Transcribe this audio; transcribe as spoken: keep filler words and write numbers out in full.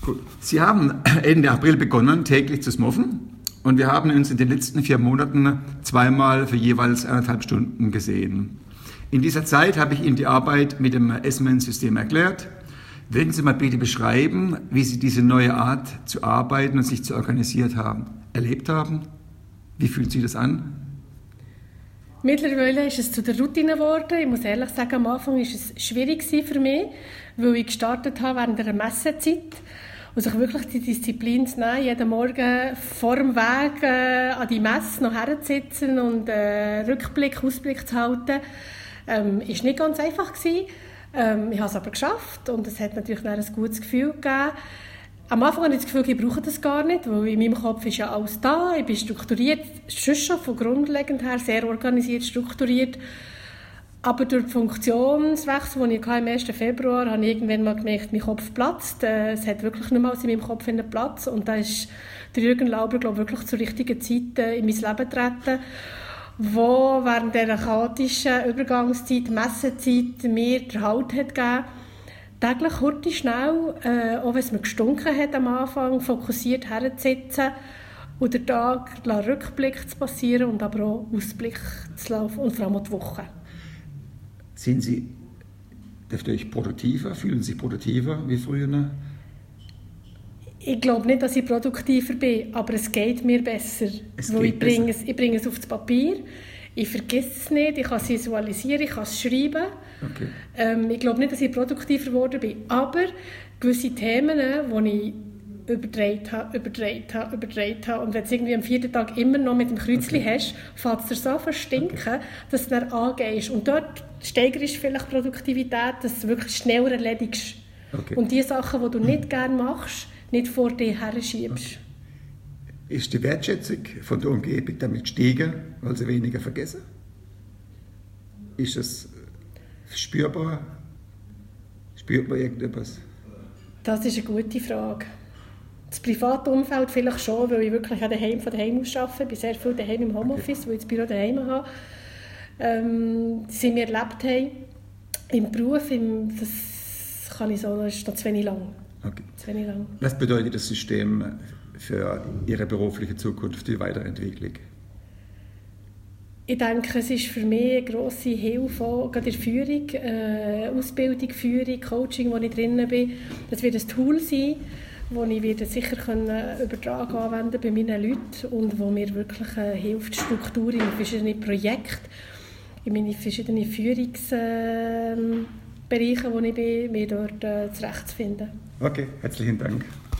Gut. Sie haben Ende April begonnen, täglich zu smoffen. Und wir haben uns in den letzten vier Monaten zweimal für jeweils eineinhalb Stunden gesehen. In dieser Zeit habe ich Ihnen die Arbeit mit dem S-Man-System erklärt. Würden Sie mal bitte beschreiben, wie Sie diese neue Art zu arbeiten und sich zu organisieren haben, erlebt haben? Wie fühlt sich das an? Mittlerweile ist es zu der Routine geworden. Ich muss ehrlich sagen, am Anfang war es schwierig für mich, weil ich gestartet habe während einer Messezeit. Und sich wirklich die Disziplin zu nehmen, jeden Morgen vor dem Weg äh, an die Messe noch herzusitzen und äh, Rückblick, Ausblick zu halten, ähm, ist nicht ganz einfach gewesen. Ähm, ich habe es aber geschafft und es hat natürlich ein gutes Gefühl gegeben. Am Anfang hatte ich das Gefühl, ich brauche das gar nicht, weil in meinem Kopf ist ja alles da. Ich bin strukturiert, schon schon von grundlegend her sehr organisiert, strukturiert. Aber durch den Funktionswechsel, den ich im ersten Februar hatte, habe ich irgendwann mal gemerkt, mein Kopf platzt. Es hat wirklich nicht mal in meinem Kopf einen Platz. Und da ist der Jürgen Lauber, glaube ich, wirklich zur richtigen Zeit in mein Leben getreten, wo während dieser chaotischen Übergangszeit, Messezeit, mir den Halt hat gegeben, täglich kurz schnell, äh, auch wenn es mir gestunken hat am Anfang, fokussiert herzusitzen und den Tag Rückblick zu passieren und aber auch Ausblick zu laufen und vor allem auch die Woche. Sind Sie dadurch produktiver? Fühlen Sie sich produktiver wie früher? Ich glaube nicht, dass ich produktiver bin, aber es geht mir besser. Es weil geht ich, bringe besser. Es, ich bringe es aufs Papier, ich vergesse es nicht, ich kann es visualisieren, ich kann es schreiben. Okay. Ähm, ich glaube nicht, dass ich produktiver geworden bin, aber gewisse Themen, die ich überdreht habe, überdreht habe, überdreht habe. Und wenn du es irgendwie am vierten Tag immer noch mit dem Kreuzchen okay. hast, fängt es dir so an stinken, okay. dass du dann angehst. Und dort steigerst du vielleicht Produktivität, dass du wirklich schneller erledigst. Okay. Und die Sachen, die du nicht gerne machst, nicht vor dir her schiebst. Okay. Ist die Wertschätzung von der Umgebung damit gestiegen, weil sie weniger vergessen? Ist es spürbar? Spürt man irgendetwas? Das ist eine gute Frage. Das private Umfeld vielleicht schon, weil ich wirklich daheim von daheim aus arbeite. Ich bin sehr viel daheim im Homeoffice, okay. weil ich das Büro daheim habe. Ähm, die wir erlebt haben. Im Beruf, im, das kann ich sagen, das ist noch zu wenig lang. Okay. Zu wenig lang. Was bedeutet das System für Ihre berufliche Zukunft, die Weiterentwicklung? Ich denke, es ist für mich eine grosse Hilfe, auch gerade in der Führung, äh, Ausbildung, Führung, Coaching, wo ich drin bin. Das wird ein Tool sein, das ich werde sicher können übertragen anwenden bei meinen Leuten und wo mir wirklich äh, hilft, Struktur in verschiedenen Projekten, in meinen verschiedenen Führungsbereichen, äh, wo ich bin, mir dort äh, zurechtzufinden. Okay, herzlichen Dank.